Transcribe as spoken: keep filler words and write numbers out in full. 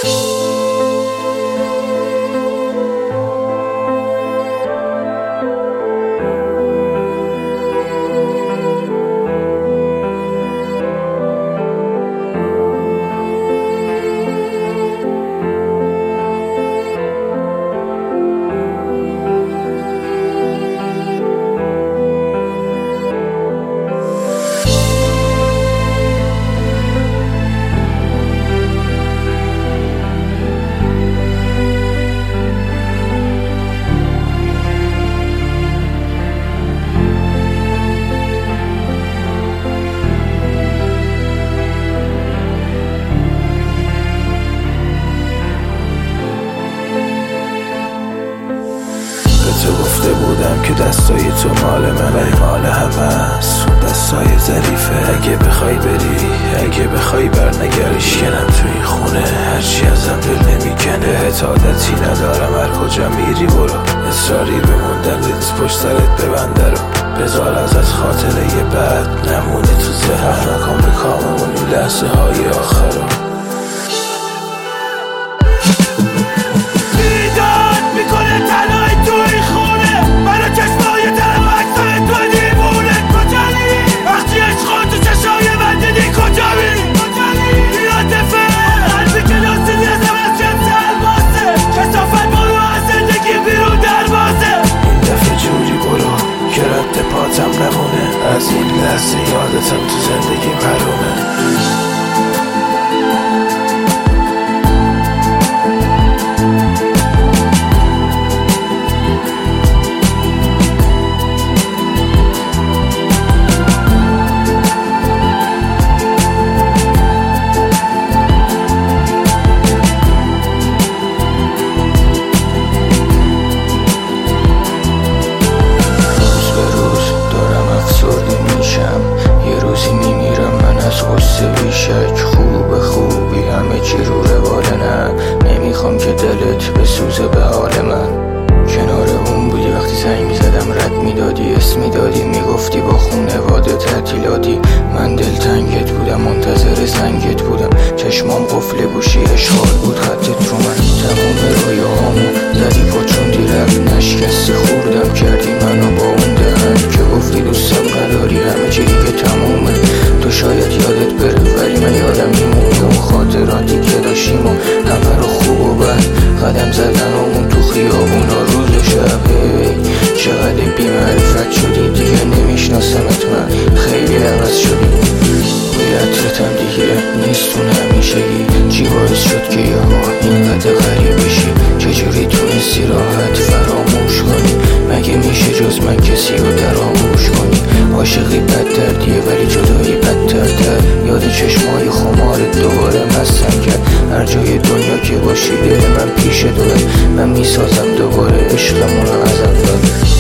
تو گفته بودم که دستای تو مال من ولی مال همه است، اون دستای ظریفه. اگه بخوای بری، اگه بخوای برنگردی، شکنم تو این خونه هرچی ازم دل نمیکنه. عادتی ندارم هر کجا میری برو، اصراری به موندنت پشت سرت ببنده رو. بذار از از خاطره یه بد نمونی تو ذهن، نکن به کاممون این لحظه های آخر رو. بیداد میکنه تنهایی تو این خونه، منو چشمای تنم عکسای تو دیوونه. کجایی؟ وقتی عشقا تو چشای من دیدی کجا میری؟ یادفه قلبی که داستی ازم از جنس الباسه، کسافت برو از زندگی بیرون دروازه. این دفعه جوری برو که رد پاتم نمونه، از این لحظه یادتم تو زندگی محرومه. بیشک خوب خوبی همه چی رو روالنه، نمیخوام که دلت بسوزه به حال من. کنار اون بودی وقتی زنگ میزدم رد میدادی، اسم میدادی میگفتی با خونواده تعطیلاتی. من دلتنگت بودم منتظر زنگت بودم، چشمام قفل گوشی اشغال بود خطت رو من. تمام رویاهامو زدی پاچوندی رفت نشکستی خوردم کردی منو با اون دهن که گفتی دوستم قراری همه چی دیگه تمومه. تو شاید یادت بره ولی من یادم میمونه اون خاطراتی که داشتیم و همه رو خوب و بد قدم زدن اون تو خیابون ها روز و شب. چقدر بی‌معرفت شدی دیگه نمیشناسمت، من خیلی عوض شدی. بوی عطرتم دیگه نیستون همیشگی، چی باعث شد که یهو اینقدر غریب بشی؟ چجوری تونستی راحت فراموش کنی؟ مگه میشه جز من کسی رو در آغوش کنی؟ عاشقی بد دردیه ولی جدایی بدترتر، یاد چشمای خمارت دوباره مستم کرد. هر جای دنیا که باشی دل من پیش دوه، من میسازم دوباره عشقمون رو از اول.